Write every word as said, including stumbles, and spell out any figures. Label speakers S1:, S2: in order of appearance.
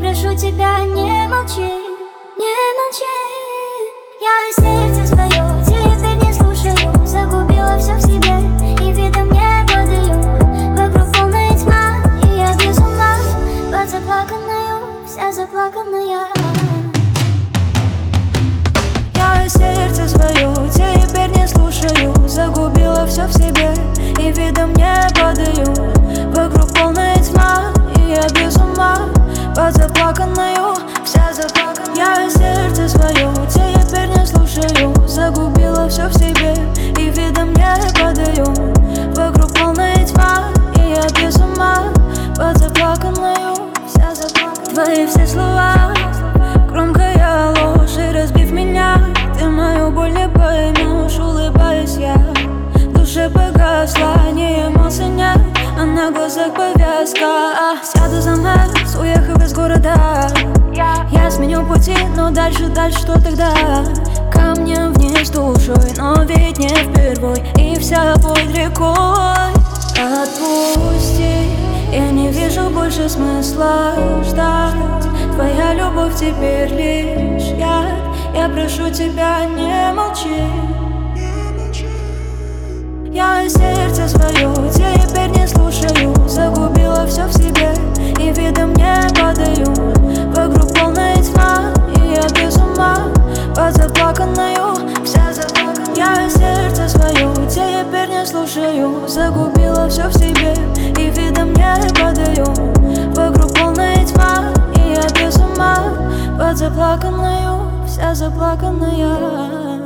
S1: прошу тебя, не молчи, не молчи. Я сердце свое теперь не слушаю, загубила все в себе и видом не подаю. Вокруг полная тьма, и я без ума, под заплаканную, вся заплаканная.
S2: Я сердце свое теперь не слушаю, загубила все в себе и видом не подаю. Вокруг полная тьма, и я без ума, под заплаканную, вся заплаканная. Я сердце свое теперь не слушаю, загубила все в себе и видом не подаю. Вокруг полная тьма, и я без ума, под заплаканную, вся заплаканная. Твои все слова, громкая ложь, и разбив меня, ты мою боль не поймешь, улыбаюсь я. В душе погасла, ни эмоций нет, а на глазах повязка. Сяду за Мэкс, уехав из города. Я сменю пути, но дальше, дальше что тогда? Камнем вниз душой, но ведь не впервой, и вся под рекой. Отпусти, я не вижу больше смысла ждать. Твоя любовь теперь лишь яд. Я прошу тебя, не молчи. Я сердце свое теперь не слушаю, загубила все в себе и видом не подаю. Вокруг полная тьма, и я без ума, под заплаканную, вся заплаканная. Я сердце свое теперь не слушаю, загубила все в себе и видом не подаю. Вокруг полная тьма, и я без ума, под заплаканную, вся заплаканная.